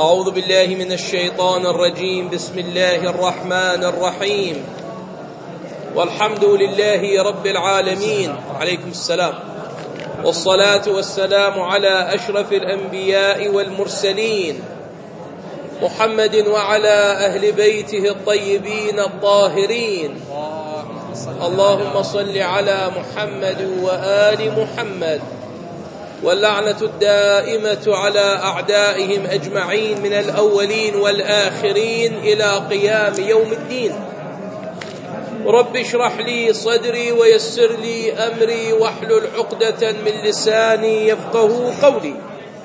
أعوذ بالله من الشيطان الرجيم. بسم الله الرحمن الرحيم، والحمد لله رب العالمين. عليكم السلام. والصلاة والسلام على أشرف الأنبياء والمرسلين، محمد وعلى أهل بيته الطيبين الطاهرين. اللهم صل على محمد وآل محمد، واللعنة الدائمة على أعدائهم أجمعين من الأولين والآخرين إلى قيام يوم الدين. رب اشرح لي صدري ويسر لي أمري واحلل عقدة من لساني يفقه قولي.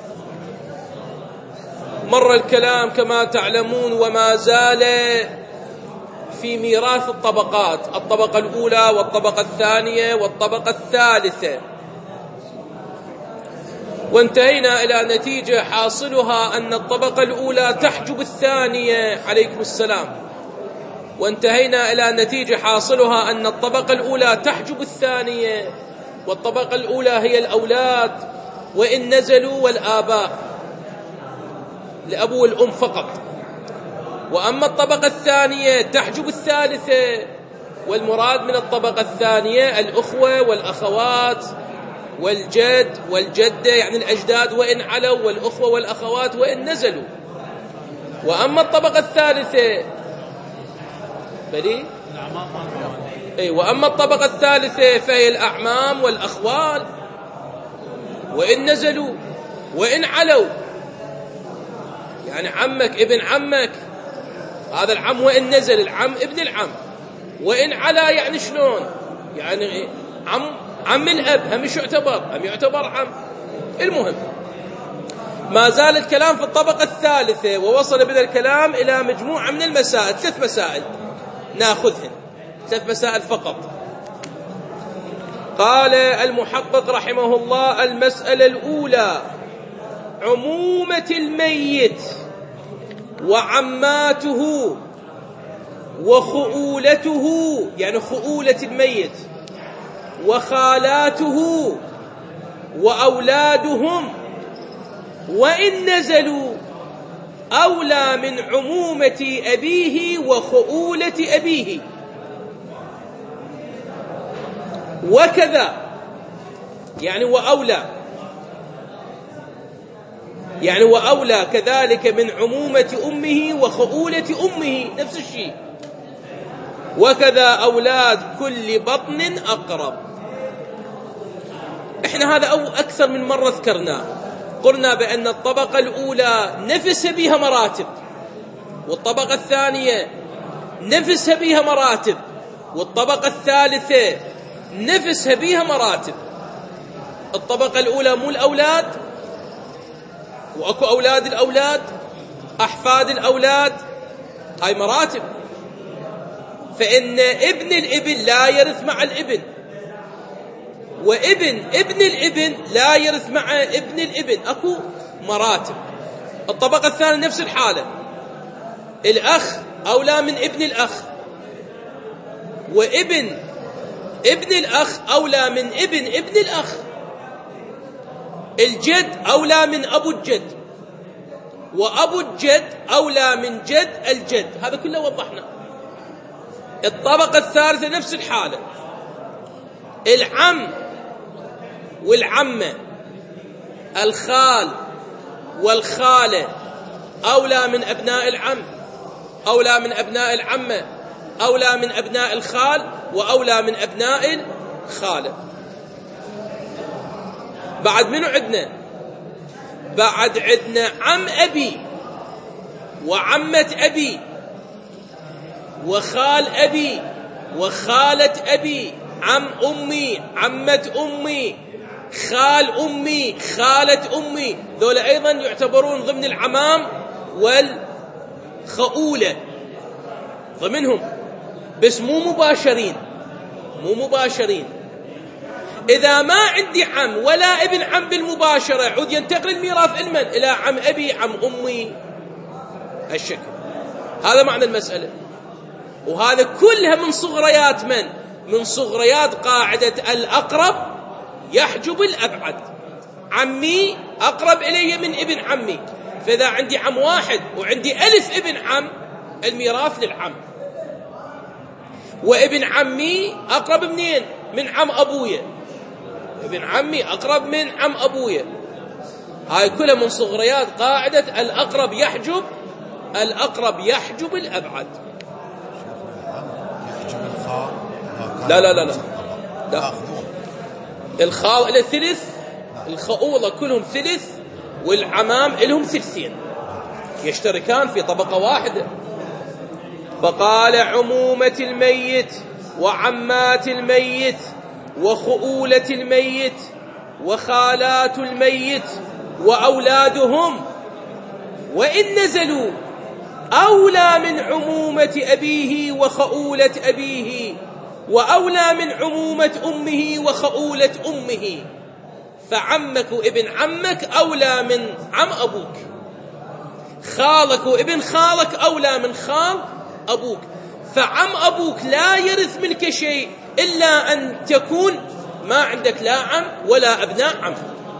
مر الكلام كما تعلمون وما زال في ميراث الطبقات، الطبقة الأولى والطبقة الثانية والطبقة الثالثة، وانتهينا إلى نتيجة حاصلها أن الطبقة الأولى تحجب الثانية. عليكم السلام. وانتهينا إلى نتيجة حاصلها أن الطبقة الأولى تحجب الثانية، والطبقة الأولى هي الأولاد وإن نزلوا، والآباء الأب والأم فقط. وأما الطبقة الثانية تحجب الثالثة، والمراد من الطبقة الثانية الأخوة والأخوات والجد والجدة، يعني الأجداد وإن علوا، والأخوة والأخوات وإن نزلوا. وأما الطبقة الثالثة وأما الطبقة الثالثة فهي الأعمام والأخوال وإن نزلوا وإن علوا، يعني عمك ابن عمك، هذا العم وإن نزل، العم ابن العم، وإن علا يعني شلون؟ يعني عم الأب هم يعتبر عم. المهم، ما زال الكلام في الطبقة الثالثة، ووصل بنا الكلام إلى مجموعة من المسائل، 3 مسائل ناخذهن، 3 مسائل فقط. قال المحقق رحمه الله: المسألة الأولى: عمومة الميت وعماته وخؤولته، يعني خؤولة الميت، وخالاته وأولادهم وإن نزلوا أولى من عمومة أبيه وخؤولة أبيه، وكذا يعني وأولى كذلك من عمومة أمه وخؤولة أمه، نفس الشيء. وكذا أولاد كل بطن أقرب. إحنا هذا أكثر من مرة ذكرناه، قلنا بأن الطبقة الأولى نفس بها مراتب، والطبقة الثانية نفس بها مراتب، والطبقة الثالثة نفس بها مراتب. الطبقة الأولى مو الأولاد، وأكو أولاد الأولاد، أحفاد الأولاد، هاي مراتب. فإن ابن الابن لا يرث مع الابن، وابن الابن لا يرث مع ابن الابن، أكو مراتب. الطبقة الثانية نفس الحالة، الأخ أولى من ابن الأخ، وابن الأخ أولى من ابن الأخ، الجد أولى من أبو الجد، وأبو الجد أولى من جد الجد. هذا كله وضحنا. الطبقة الثالثة نفس الحالة، العم والعمة، الخال والخالة أولى من أبناء العم، أولى من أبناء العمة، أولى من أبناء الخال، وأولى من أبناء الخالة. بعد منو عندنا؟ بعد عندنا عم أبي وعمة أبي وخال أبي وخالة أبي، عم أمي، عمة أمي، خال أمي، خالة أمي، ذولا أيضا يعتبرون ضمن العمام والخؤولة ضمنهم، بس مو مباشرين. إذا ما عندي عم ولا ابن عم بالمباشرة، عود ينتقل الميراث إلى عم أبي، عم أمي، هالشكل. هذا معنى المسألة. وهذا كلها من صغريات قاعدة الأقرب يحجب الأبعد. عمي أقرب إلي من ابن عمي، فإذا عندي عم واحد وعندي 1000 ابن عم، الميراث للعم. وابن عمي أقرب منين؟ من عم أبويا. ابن عمي أقرب من عم أبويا. هاي كلها من صغريات قاعدة الأقرب يحجب الأبعد. لا لا لا لا, لا. الخال له ثلث، الخؤولة كلهم ثلث، والعمام لهم ثلثين، يشتركان في طبقة واحدة. فقال عمومة الميت وعمات الميت وخؤولة الميت وخالات الميت وأولادهم وإن نزلوا أولى من عمومة أبيه وخؤولة أبيه، وأولى من عمومة أمه وخؤولة أمه، فعمك وابن عمك أولى من عم أبوك، خالك وابن خالك أولى من خال أبوك. فعم أبوك لا يرث منك شيء إلا أن تكون ما عندك لا عم ولا أبناء عم.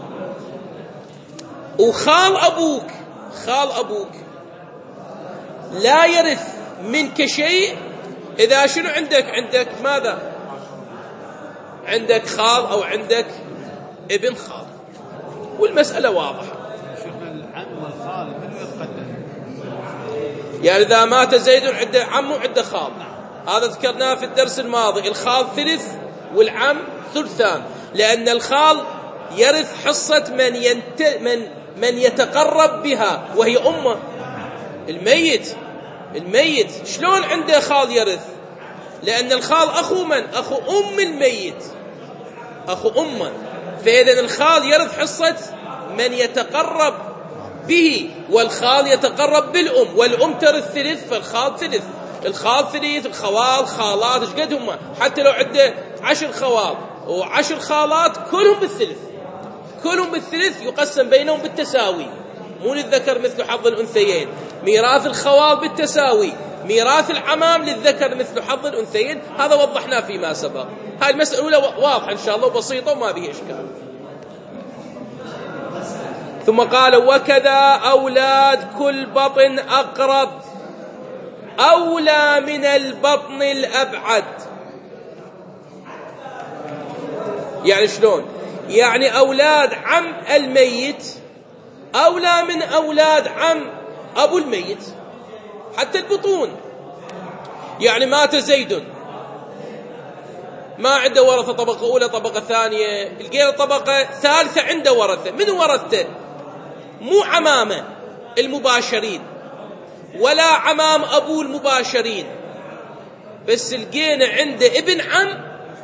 وخال أبوك لا يرث منك شيء إذا شنو عندك ماذا؟ عندك خال أو عندك ابن خال. والمسألة واضحة. العم والخال من يقدم؟ يعني إذا مات زيد عنده عم وعنده خال، هذا ذكرناه في الدرس الماضي. الخال ثلث والعم ثلثان، لأن الخال يرث حصة من يتقرب بها وهي أمه. الميت شلون عنده خال يرث؟ لأن الخال أخو من؟ أخو أم الميت، أخو أمه. فإذا الخال يرث حصة من يتقرب به، والخال يتقرب بالأم، والأم ترث ثلث، فالخال ثلث. الخال ثلث، الخوال خالات ايش قد هم؟ حتى لو عنده 10 خوال و10 خالات كلهم بالثلث يقسم بينهم بالتساوي، مو للذكر مثل حظ الأنثيين. ميراث الخوال بالتساوي، ميراث العمام للذكر مثل حظ الأنثيين. هذا وضحناه فيما سبق. هاي المسألة الأولى واضحة إن شاء الله وبسيطة وما بها إشكال. ثم قال وكذا أولاد كل بطن أقرب أولى من البطن الأبعد. يعني شلون؟ يعني أولاد عم الميت أولى من أولاد عم أبو الميت، حتى البطون. يعني مات زيد ما عنده ورثة طبقة أولى طبقة ثانية، لقينا طبقة ثالثة عنده ورثة. من ورثته؟ مو عمامة المباشرين ولا عمام أبو المباشرين، بس لقينا عنده ابن عم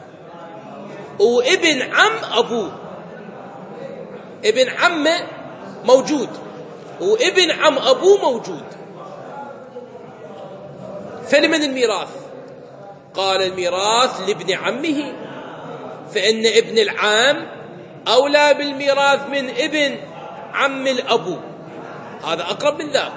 وابن عم أبوه. ابن عمه موجود وابن عم أبوه موجود. فلمن الميراث؟ قال الميراث لابن عمه، فإن ابن العام أولى بالميراث من ابن عم الأبو، هذا أقرب من ذاك.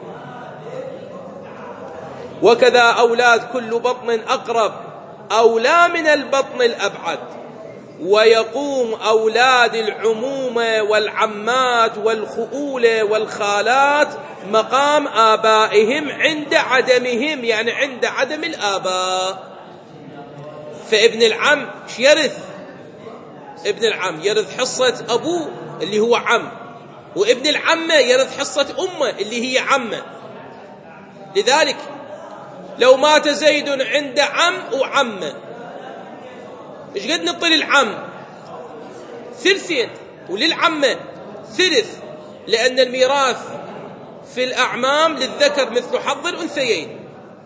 وكذا أولاد كل بطن أقرب أولى من البطن الأبعد. ويقوم أولاد العمومة والعمات والخؤولة والخالات مقام آبائهم عند عدمهم، يعني عند عدم الآباء. فابن العم يرث؟ ابن العم يرث حصة أبوه اللي هو عم، وابن العمة يرث حصة أمه اللي هي عمة. لذلك لو مات زيد عند عم وعمة، ايش قد نطل العم؟ ثلثين، وللعمة ثلث، لأن الميراث في الأعمام للذكر مثل حظ الأنثيين.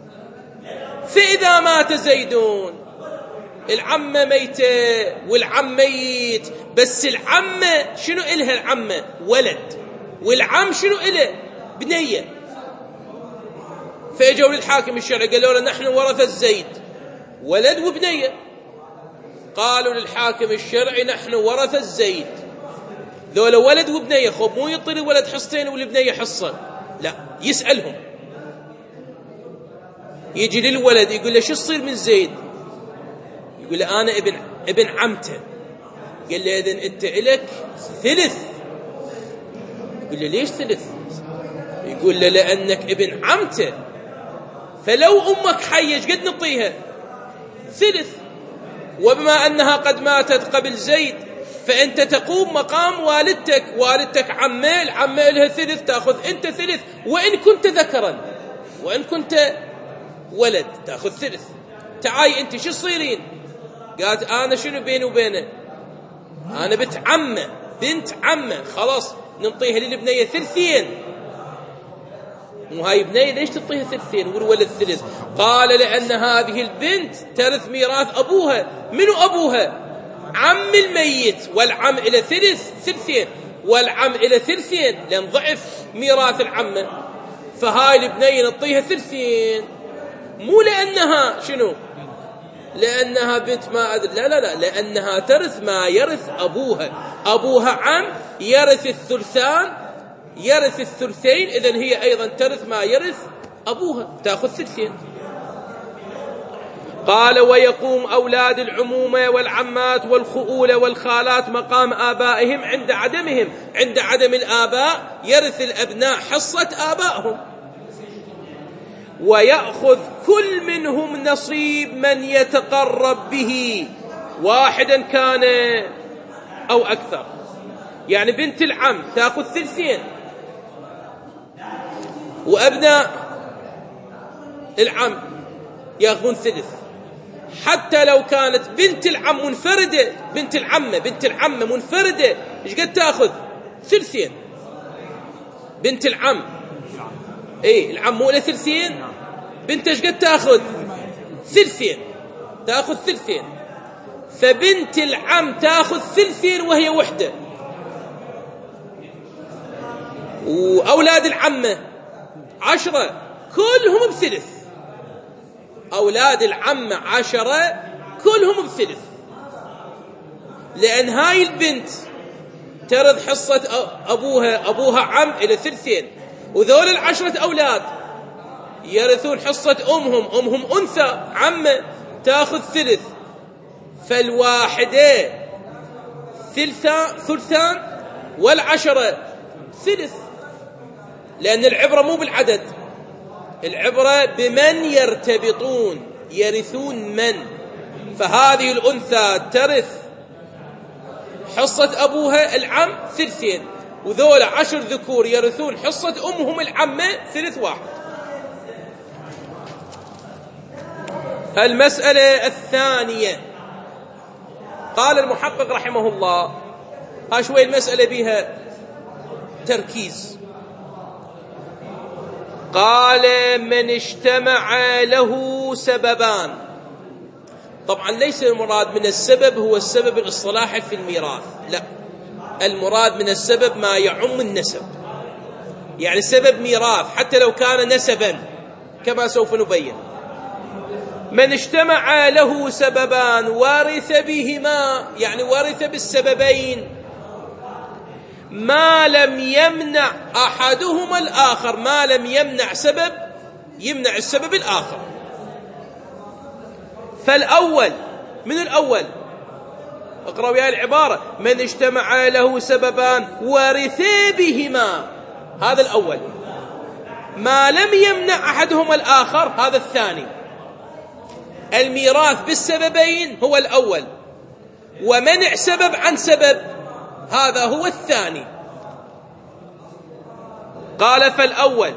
فإذا مات زيد العمة ميتة والعم ميت، بس العمة شنو إلها؟ العمة ولد، والعم شنو إله؟ بنية. فاجوا للحاكم الشرعي قالوا له نحن ورثة زيد ولد وبنية. قالوا للحاكم الشرعي نحن ورثة زيد، ذولا ولد وبنية. خب مو يطلي ولد حصتين والبنية حصة، لا، يسألهم. يجي للولد يقول له شو يصير من زيد؟ يقول له أنا ابن عمته. قال له إذن أنت إلك ثلث. يقول له ليش ثلث؟ يقول له لأنك ابن عمته، فلو أمك حية ايش قد نعطيها؟ ثلث. وبما أنها قد ماتت قبل زيد فأنت تقوم مقام والدتك. والدتك عمه، العمه لها ثلث، تأخذ أنت ثلث، وإن كنت ذكرا، وإن كنت ولد تأخذ ثلث. تعاي أنت شو تصيرين؟ قالت أنا شنو بيني وبينه؟ أنا بنت عمه، بنت عمه، خلاص نعطيها للبنية ثلثين. مو هاي بنية ليش تعطيها ثلثين والولد ثلث؟ قال لأن هذه البنت ترث ميراث أبوها. منو أبوها؟ عم الميت، والعم إلى ثلثين، والعم إلى ثلثين، لأن ضعف ميراث العمة. فهاي البنية نعطيها ثلثين، مو لأنها شنو؟ لأنها بنت ما أدري، لا لا لا، لأنها ترث ما يرث أبوها. أبوها عم يرث الثلثان، يرث الثلثين، إذن هي أيضا ترث ما يرث أبوها، تأخذ ثلثين. قال ويقوم أولاد العمومة والعمات والخؤولة والخالات مقام آبائهم عند عدمهم. عند عدم الآباء يرث الأبناء حصة آبائهم، ويأخذ كل منهم نصيب من يتقرب به، واحدا كان أو أكثر. يعني بنت العم تأخذ ثلثين، وأبناء العم يأخذون ثلث. حتى لو كانت بنت العم منفردة، بنت العمة منفردة، ايش قد تأخذ؟ ثلثين. بنت العم، ايه العم مو له ثلثين، بنت ايش قد تأخذ؟ ثلثين، تأخذ ثلثين. فبنت العم تأخذ ثلثين وهي وحدة. وأولاد العمة 10 كلهم بثلث. أولاد العمة 10 كلهم بثلث، لأن هاي البنت ترث حصة أبوها عم إلى ثلثين، وذول 10 أولاد يرثون حصة أمهم أنثى عمة تأخذ ثلث. فالواحدة ثلثان، وال10 ثلث، لأن العبرة مو بالعدد، العبرة بمن يرتبطون، يرثون من. فهذه الأنثى ترث حصة أبوها العم ثلثين، وذول 10 ذكور يرثون حصة أمهم العمة ثلث واحد. المسألة الثانية، قال المحقق رحمه الله، ها شوي المسألة بها تركيز. قال من اجتمع له سببان. طبعا ليس المراد من السبب هو السبب الاصطلاحي في الميراث، لا، المراد من السبب ما يعم النسب. يعني سبب ميراث حتى لو كان نسبا كما سوف نبين. من اجتمع له سببان ورث بهما، يعني ورث بالسببين، ما لم يمنع أحدهما الآخر، ما لم يمنع سبب يمنع السبب الآخر. فالأول، من الأول؟ اقرأوا يا العبارة، من اجتمع له سببان ورث بهما، هذا الأول. ما لم يمنع أحدهما الآخر هذا الثاني. الميراث بالسببين هو الأول، ومنع سبب عن سبب هذا هو الثاني. قال فالأول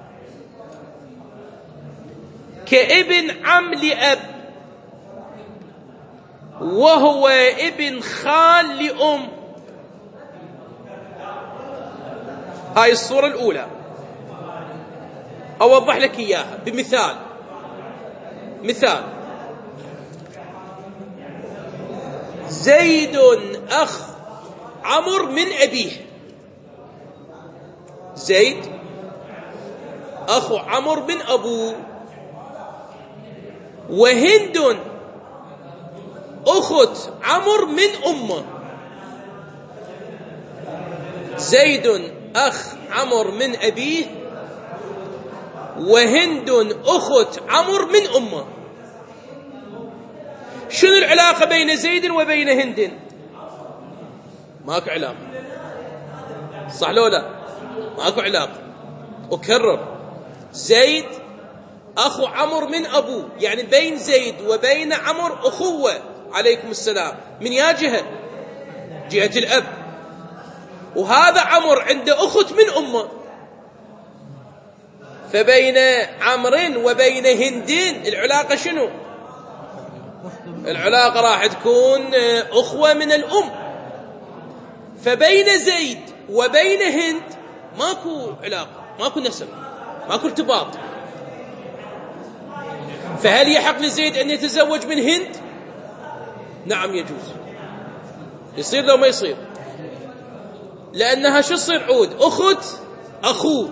كابن عم لأب وهو ابن خال لأم. هاي الصورة الأولى، أوضح لك إياها بمثال. مثال: زيد أخ عمر من أبيه. زيد أخو عمر من أبوه، وهند أخت عمر من أمه. زيد أخ عمر من أبيه، وهند أخت عمر من أمه. شنو العلاقة بين زيد وبين هند؟ ماكو علاقة، صح لو لا؟ ماكو علاقة. أكرر، زيد أخو عمرو من أبوه، يعني بين زيد وبين عمرو أخوة عليكم السلام من يا جهة الأب، وهذا عمرو عنده أخت من أمه، فبين عمرو وبين هندين العلاقة شنو؟ العلاقة راح تكون أخوة من الأم. فبين زيد وبين هند ماكو علاقة، ماكو نسب، ماكو ارتباط. فهل يحق لزيد أن يتزوج من هند؟ نعم يجوز. يصير لو ما يصير؟ لأنها شو تصير عود؟ أخت أخوه،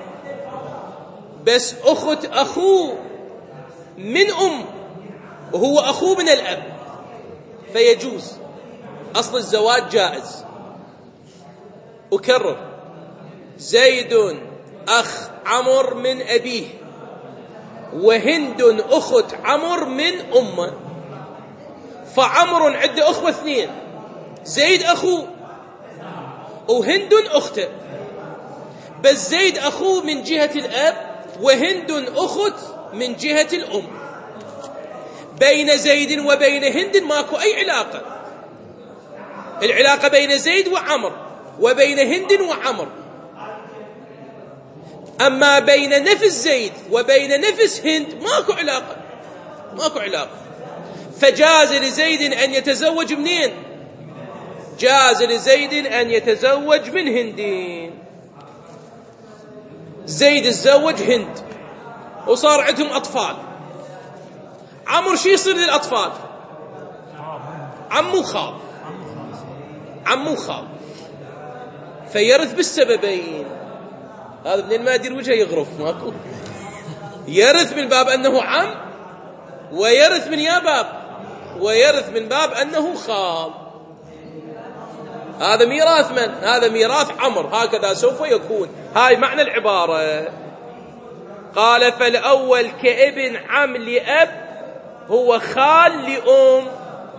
بس أخت أخوه من أم وهو أخوه من الأب، فيجوز. أصل الزواج جائز. أكرر، زيد أخ عمرو من أبيه، وهند أخت عمرو من أمه. فعمرو عنده أخوة اثنين، زيد أخوه وهند أخته، بس زيد أخوه من جهة الأب وهند أخت من جهة الأم. بين زيد وبين هند ماكو أي علاقة، العلاقة بين زيد وعمرو وبين هند وعمرو. أما بين نفس زيد وبين نفس هند ماكو علاقة، ماكو علاقة. فجاز لزيد أن يتزوج منين؟ جاز لزيد أن يتزوج من هندين. زيد تزوج هند وصار عندهم أطفال. عمرو شو يصير للأطفال؟ عمو خال، عمو خال، فيرث بالسببين. هذا منين ما يدير وجهه يغرف، ماكو يرث من باب أنه عم، ويرث من يا باب، ويرث من باب أنه خال. هذا ميراث من؟ هذا ميراث عمرو، هكذا سوف يكون. هاي معنى العبارة. قال فالأول كابن عم لأب هو خال لأم،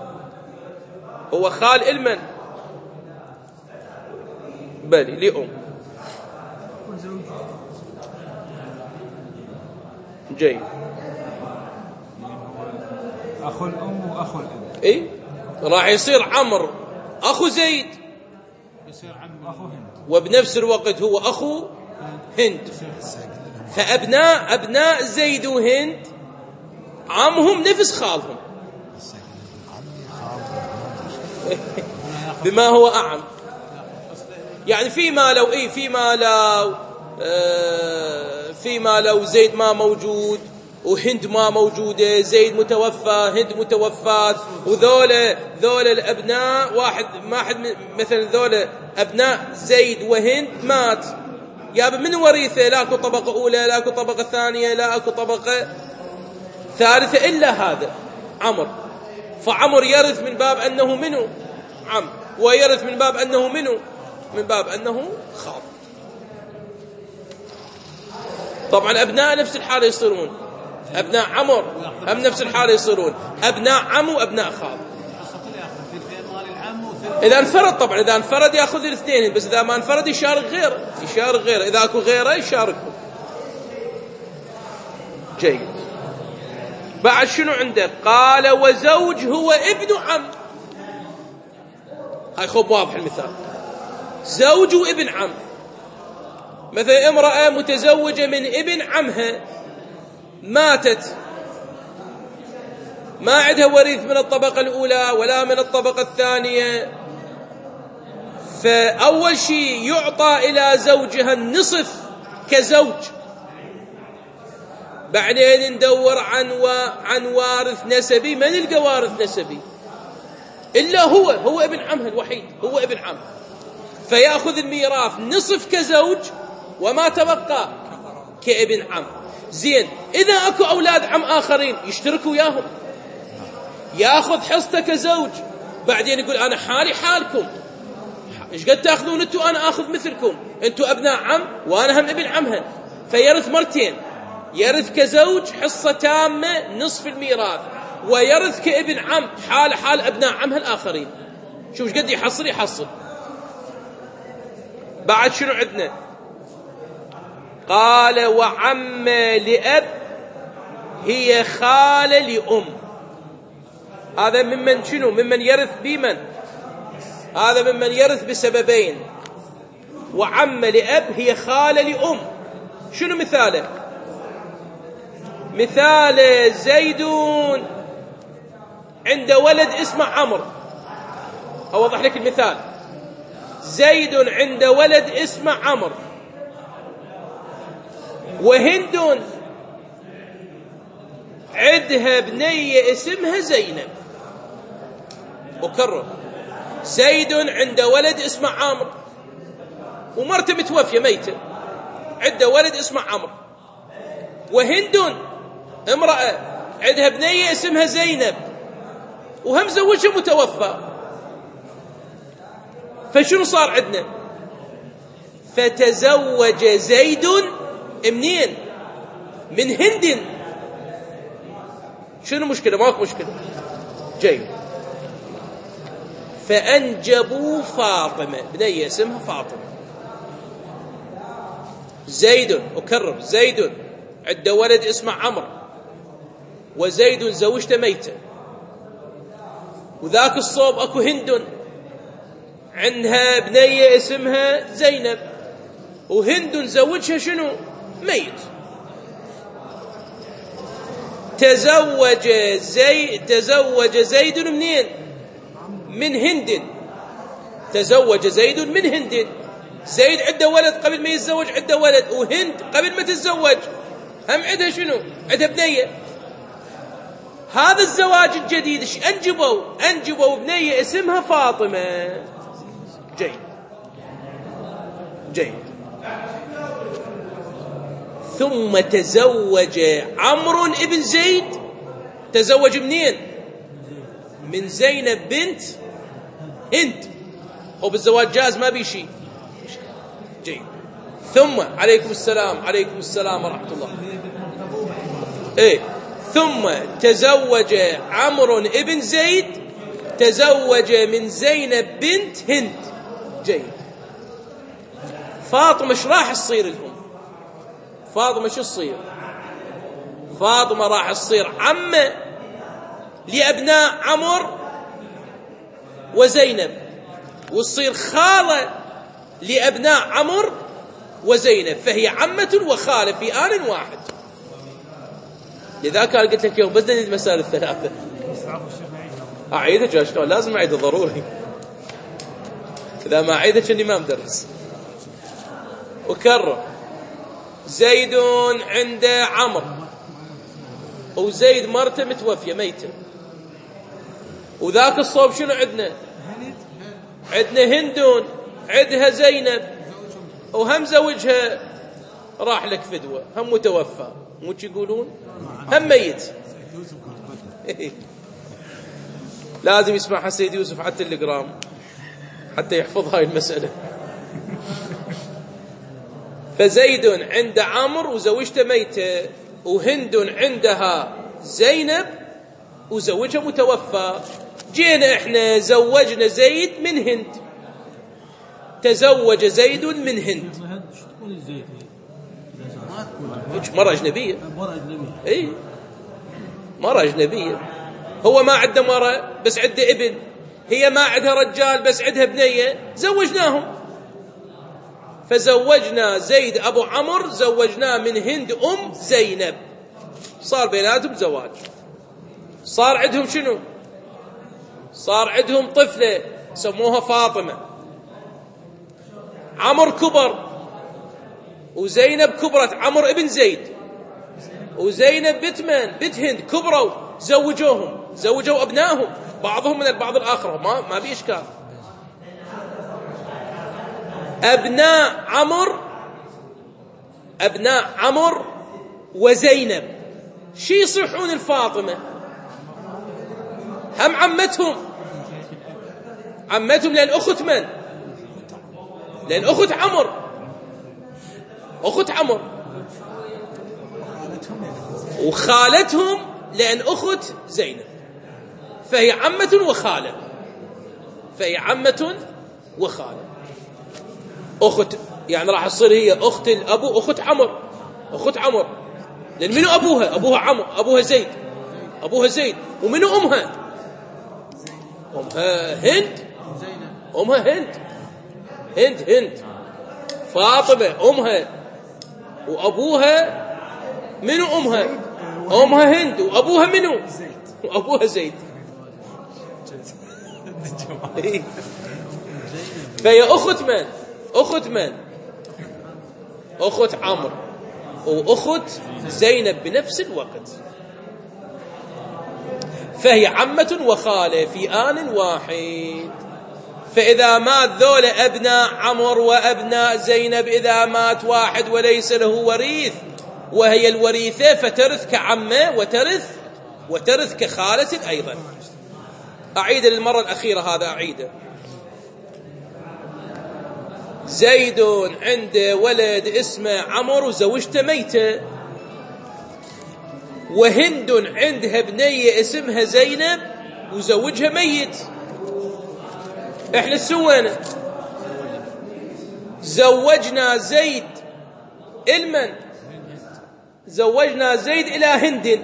هو خال المن؟ بلي لأم. جيد. أخو الأم وأخو الأب. إيه راح يصير عمرو أخو زيد، يصير عم أخو هند، وبنفس الوقت هو أخو هند. فأبناء زيد وهند عمهم نفس خالهم بما هو أعم. يعني فيما لو زيد ما موجود وهند ما موجودة، زيد متوفى هند متوفات، وذول الأبناء واحد مثلا ذول أبناء زيد وهند مات، يا من ورثه؟ لا أكو طبقة أولى، لا أكو طبقة ثانية، لا أكو طبقة ثالثة إلا هذا عمرو. فعمرو يرث من باب أنه منه عم، ويرث من باب أنه منه من باب أنه خال. طبعا أبناء نفس الحالة يصيرون، أبناء عمرو هم نفس الحالة يصيرون أبناء عم وأبناء خال. إذا انفرد، طبعا إذا انفرد يأخذ الاثنين، بس إذا ما انفرد يشارك غيره، إذا أكو غيره يشاركه. جيد. بعد شنو عندك؟ قال وزوج هو ابن عم. هاي خب واضح المثال، زوج وابن عم. مثلا امرأة متزوجة من ابن عمها ماتت، ما عندها وريث من الطبقة الأولى ولا من الطبقة الثانية، فأول شيء يعطى إلى زوجها النصف كزوج، بعدين ندور عن وارث نسبي. ما نلقى وارث نسبي إلا هو ابن عمها الوحيد، هو ابن عم، فيأخذ الميراث نصف كزوج وما تبقى كابن عم. زين، إذا أكو أولاد عم آخرين يشتركوا وياهم، يأخذ حصته كزوج، بعدين يقول أنا حالي حالكم، إيش قد تأخذون أنتوا؟ أنا أخذ مثلكم، أنتوا أبناء عم وأنا هم ابن عمها. فيرث مرتين، يرث كزوج حصة تامة نصف الميراث، ويرث كابن عم حال أبناء عمها الآخرين. شوف قد يحصل. بعد شنو عندنا؟ قال وعمة لأب هي خالة لأم. هذا ممن شنو؟ ممن يرث بمن؟ هذا ممن يرث بسببين. وعمة لأب هي خالة لأم. شنو مثاله؟ مثال زيد عند ولد اسمه عمرو. أوضح لك المثال. زيد عند ولد اسمه عمرو، وهند عندها بنية اسمها زينب. أكرر، زيد عند ولد اسمه عمرو، ومرته متوفية ميتة، عنده ولد اسمه عمرو. وهند امرأة عندها بنية اسمها زينب، وهم زوجها متوفى. فشنو صار عندنا؟ فتزوج زيد منين؟ من هند. شنو مشكلة؟ ماكو مشكلة. جيد. فأنجبوا فاطمة، بنية اسمها فاطمة. زيد، أكرر، زيد عنده ولد اسمه عمرو، وزيد زوجته ميتة، وذاك الصوب أكو هند عندها بنية اسمها زينب، وهند زوجها شنو؟ ميت. تزوج زيد منين؟ من هند. تزوج زيد من هند. زيد عنده ولد قبل ما يتزوج، عنده ولد، وهند قبل ما تتزوج هم عندها شنو؟ عندها بنية. هذا الزواج الجديد ايش أنجبوا؟ أنجبوا بنية اسمها فاطمة. جيد جيد. ثم تزوج عمرو ابن زيد. تزوج منين؟ من زينب بنت هند. وبالزواج جاز ما بي شيء. جيد. ثم عليكم السلام، عليكم السلام ورحمة الله. ايه. ثم تزوج عمرو ابن زيد، تزوج من زينب بنت هند. جيد. فاطمة ايش راح تصير لهم؟ فاطمة شو تصير؟ فاطمة راح تصير عمة لأبناء عمرو وزينب، وتصير خالة لأبناء عمرو وزينب، فهي عمة وخالة في آن واحد. لذلك قلت لك يوم بس نريد المسائل الثلاثة. أعيدها شلون؟ لازم أعيدها ضروري. إذا ما أعيدها كأني ما مدرس. وكرر. زيد عند عمرو، وزيد مرته متوفية ميتة، وذاك الصوب شنو عندنا؟ عندنا هند عندها زينب، وهم زوجها راح لك فدوة، هم متوفى، مو يقولون هم ميت. لازم يسمعها سيد يوسف على التليجرام حتى يحفظ هاي المسألة. فزيد عند عمرو وزوجته ميتة، وهند عندها زينب وزوجها متوفى. جينا احنا زوجنا زيد من هند. تزوج زيد من هند. مرة أجنبية. اي مرة أجنبية. هو ما عنده مرة بس عنده ابن، هي ما عندها رجال بس عندها بنية، زوجناهم. فزوجنا زيد أبو عمرو، زوجناه من هند أم زينب، صار بيناتهم زواج. صار عندهم شنو؟ صار عندهم طفلة سموها فاطمة. عمرو كبر وزينب كبرت، عمرو ابن زيد، وزينب بنت من؟ بنت هند، كبروا، زوجوهم، زوجوا أبنائهم بعضهم من البعض الآخر، ما في إشكال. أبناء عمرو وزينب شي يصيحون الفاطمة؟ هم عمتهم لأن أخت من؟ لأن أخت عمرو، أخت عمرو، وخالتهم لأن أخت زينب، فهي عمة وخالة، فهي عمة وخالة. يعني راح تصير هي أخت الأبو، أخت عمر. لأن منو أبوها؟ أبوها عمرو، أبوها زيد. ومنو أمها؟ أمها هند. فاطمة أمها، وأبوها منو أمها؟ أمها هند، وأبوها منو؟ وأبوها زيد. فهي أخت من؟ أخت عمرو وأخت زينب بنفس الوقت، فهي عمة وخالة في آن واحد. فإذا مات ذول أبناء عمرو وأبناء زينب، إذا مات واحد وليس له وريث وهي الوريثة، فترث كعمة وترث كخالة أيضا. أعيد للمرة الأخيرة، هذا أعيده. زيد عنده ولد اسمه عمرو وزوجته ميتة، وهند عندها بنية اسمها زينب وزوجها ميت. احنا سوينا زوجنا زيد إلى هند،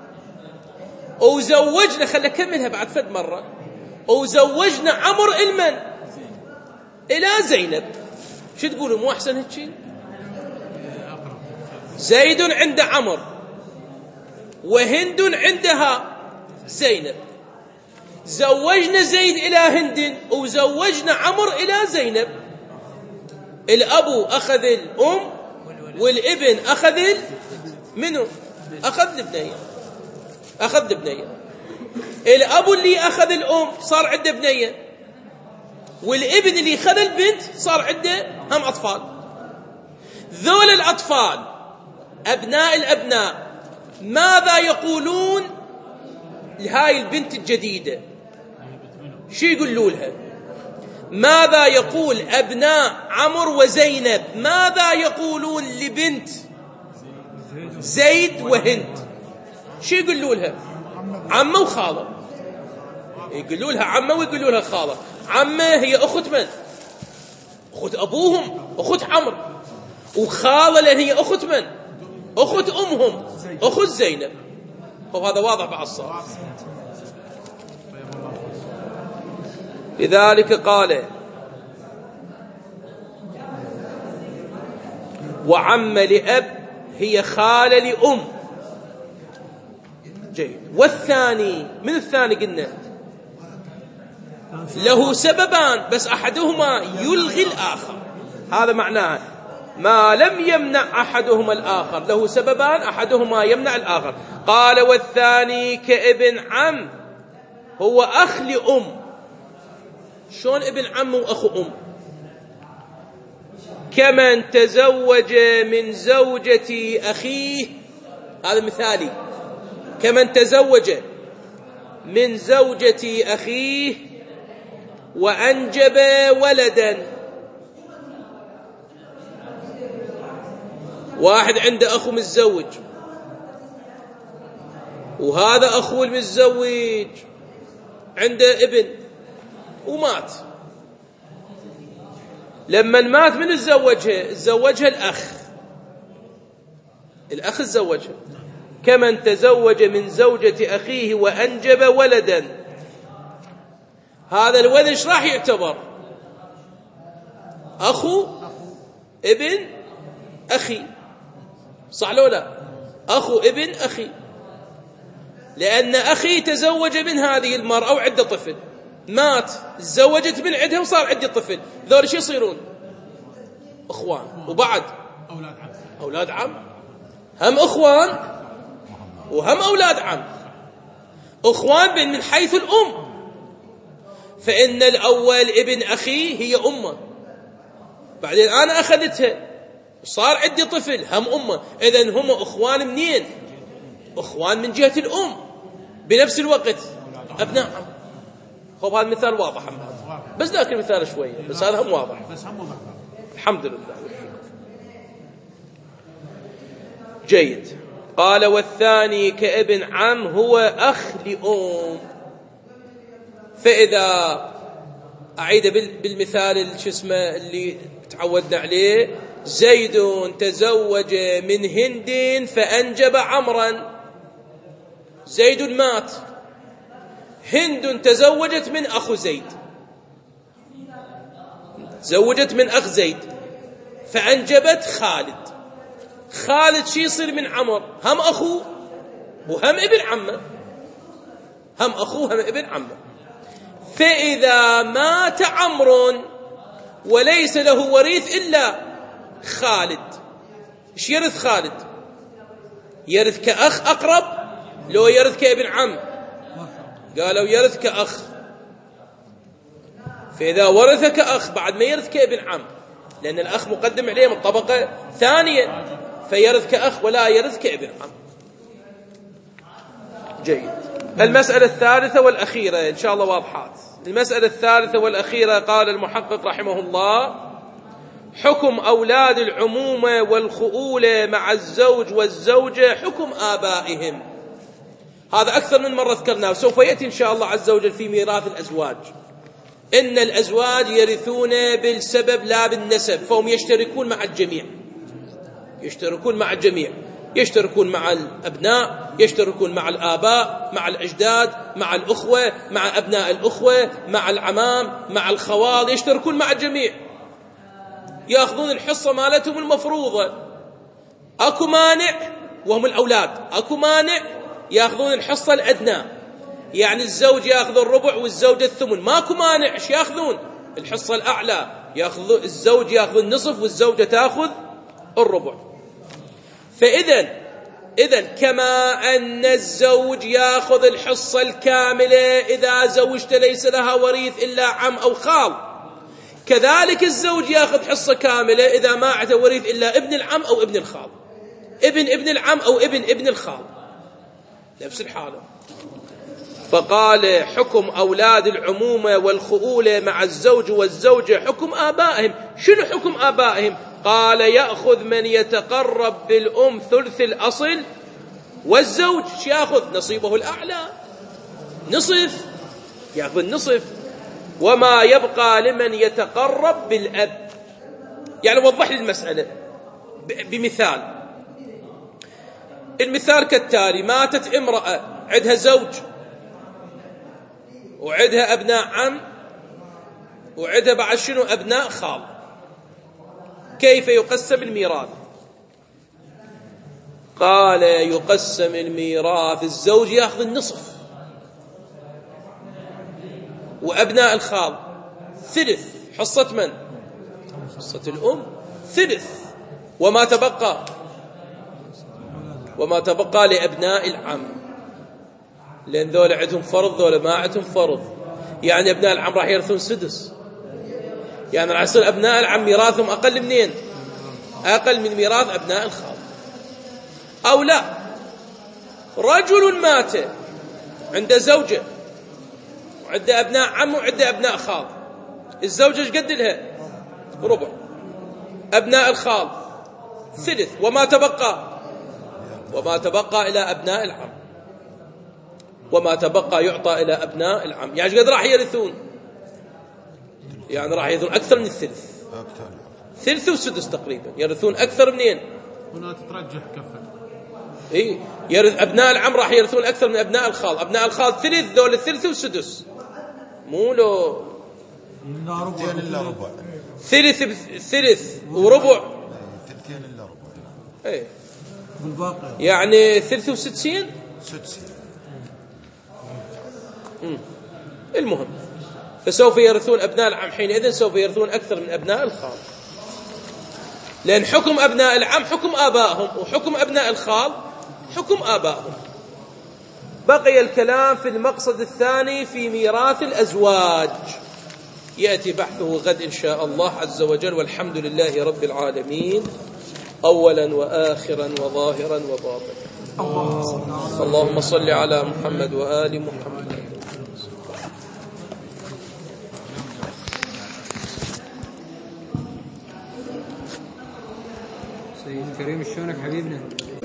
وزوجنا، خلنا كملها بعد فد مرة، وزوجنا عمرو إلى زينب. شو تقولوا؟ مو أحسن هيك؟ زيد عند عمرو وهند عندها زينب، زوجنا زيد إلى هند وزوجنا عمرو إلى زينب. الأبو أخذ الأم والابن أخذ منو؟ أخذ البنية. الأبو اللي أخذ الأم صار عنده بنية، والابن اللي أخذ البنت صار عنده هم أطفال. ذول الأطفال أبناء الأبناء ماذا يقولون لهاي البنت الجديدة؟ شو يقولوا لها؟ ماذا يقول أبناء عمرو وزينب؟ ماذا يقولون لبنت زيد وهند؟ شو يقولوا لها؟ عمة وخالة. يقولوا لها عمة ويقولوا لها خالة. عمة هي أخت من؟ أخت أبوهم، أخت عمرو. وخالة لأن هي أخت من؟ أخت أمهم، أخت زينب. وهذا واضح بعد الصلاة. لذلك قال: وعم لأب هي خالة لأم. جيد. والثاني، من الثاني قلنا له سببان بس أحدهما يلغي الآخر، هذا معناه ما لم يمنع أحدهما الآخر، له سببان أحدهما يمنع الآخر. قال: والثاني كابن عم هو أخ لأم. شلون ابن عم وأخو أم؟ كمن تزوج من زوجة أخيه، هذا مثالي، كمن تزوج من زوجة أخيه وأنجب ولدا. واحد عنده أخو متزوج، وهذا أخوه المتزوج عنده ابن ومات. لما مات من تزوجها الأخ تزوجها. كمن تزوج من زوجة أخيه وأنجب ولدا، هذا الولد ايش راح يعتبر؟ أخو ابن أخي، صح لو لا؟ أخو ابن أخي، لأن أخي تزوج من هذه المرأة وعنده طفل، مات، تزوجت من عندها وصار عندي طفل. ذول شو يصيرون؟ أخوان. وبعد أولاد عم، هم أخوان وهم أولاد عم. أخوان من حيث الأم، فإن الأول ابن أخي هي أمه، بعدين أنا أخذتها وصار عندي طفل هم أمه. إذن هم أخوان منين؟ أخوان من جهة الأم بنفس الوقت أبناء عم. خب هذا المثال واضح بس ذاك المثال شوية، بس هذا هم واضح. الحمد لله. جيد. قال: والثاني كابن عم هو أخ لأم. فإذا أعيد بالمثال شو اسمه اللي تعودنا عليه. زيد تزوج من هند فأنجب عمرا. زيد مات، هند تزوجت من أخو زيد، تزوجت من أخ زيد فأنجبت خالد. خالد شي يصير من عمر؟ هم أخوه وهم ابن عمه، هم أخوه هم ابن عمه. فإذا مات عمرو وليس له وريث إلا خالد، ايش يرث خالد؟ يرث كأخ أقرب لو يرث كابن عم؟ قالوا يرث كأخ. فإذا ورث كأخ بعد ما يرث كابن عم، لأن الأخ مقدم عليه من طبقة ثانية، فيرث كأخ ولا يرث كابن عم. جيد. المسألة الثالثة والأخيرة إن شاء الله واضحات. المسألة الثالثة والأخيرة قال المحقق رحمه الله: حكم أولاد العمومة والخؤولة مع الزوج والزوجة حكم آبائهم. هذا أكثر من مرة ذكرناه، وسوف يأتي إن شاء الله عز وجل في ميراث الأزواج. إن الأزواج يرثون بالسبب لا بالنسب، فهم يشتركون مع الجميع، يشتركون مع الجميع، يشتركون مع الأبناء، يشتركون مع الآباء، مع الأجداد، مع الأخوة، مع أبناء الأخوة، مع العمام، مع الخوال، يشتركون مع الجميع، يأخذون الحصة مالتهم المفروضة. أكو مانع وهم الأولاد، أكو مانع يأخذون الحصة الأدنى، يعني الزوج يأخذ الربع والزوجة الثمن. ماكو مانع، ايش يأخذون؟ الحصة الأعلى، يأخذ الزوج يأخذ النصف والزوجة تأخذ الربع. فإذا كما أن الزوج يأخذ الحصة الكاملة إذا زوجت ليس لها وريث إلا عم أو خال، كذلك الزوج يأخذ حصة كاملة إذا ما عنده وريث إلا ابن العم أو ابن الخال، ابن العم أو ابن الخال، نفس الحالة. فقال: حكم أولاد العمومة والخؤولة مع الزوج والزوجة حكم آبائهم. شنو حكم آبائهم؟ قال: يأخذ من يتقرب بالأم ثلث الأصل، والزوج يأخذ نصيبه الأعلى، نصف، يأخذ النصف، وما يبقى لمن يتقرب بالأب. يعني وضح لي المسألة بمثال. المثال كالتالي: ماتت امرأة عندها زوج وعندها أبناء عم وعندها بعد شنو أبناء خال. كيف يقسم الميراث؟ قال: يقسم الميراث: الزوج يأخذ النصف، وأبناء الخال ثلث. حصة من؟ حصة الأم ثلث، وما تبقى لأبناء العم، لأن ذولا عندهم فرض ذولا ما عندهم فرض. يعني أبناء العم راح يرثون سدس، يعني راح يصير أبناء العم ميراثهم أقل منين؟ أقل من ميراث أبناء الخال. أو لا، رجل مات عنده زوجة وعنده أبناء عم وعنده أبناء خال، الزوجة ايش قد لها؟ ربع، أبناء الخال ثلث، وما تبقى إلى أبناء العم، وما تبقى يعطى إلى أبناء العم. يعني ايش قد راح يرثون؟ يعني راح يرثون أكثر من الثلث، ثلث وسدس تقريبا، يرثون أكثر منين؟ هنا تترجح كفة. إيه، يرث أبناء العم راح يرثون أكثر من أبناء الخال. أبناء الخال ثلث، ذول الثلث والسدس، مو لو ثلثين إلا ربع، ثلث وربع، ثلثين إلا ربع. إيه، بالباقي يعني ثلث وسدسين. سدسين. المهم، فسوف يرثون أبناء العم حينئذ، سوف يرثون أكثر من أبناء الخال، لأن حكم أبناء العم حكم آبائهم، وحكم أبناء الخال حكم آبائهم. بقي الكلام في المقصد الثاني في ميراث الأزواج، يأتي بحثه غد إن شاء الله عز وجل. والحمد لله رب العالمين، أولا وآخرا وظاهرا وباطنا. اللهم صل على محمد وآل محمد. سيد كريم شلونك حبيبنا؟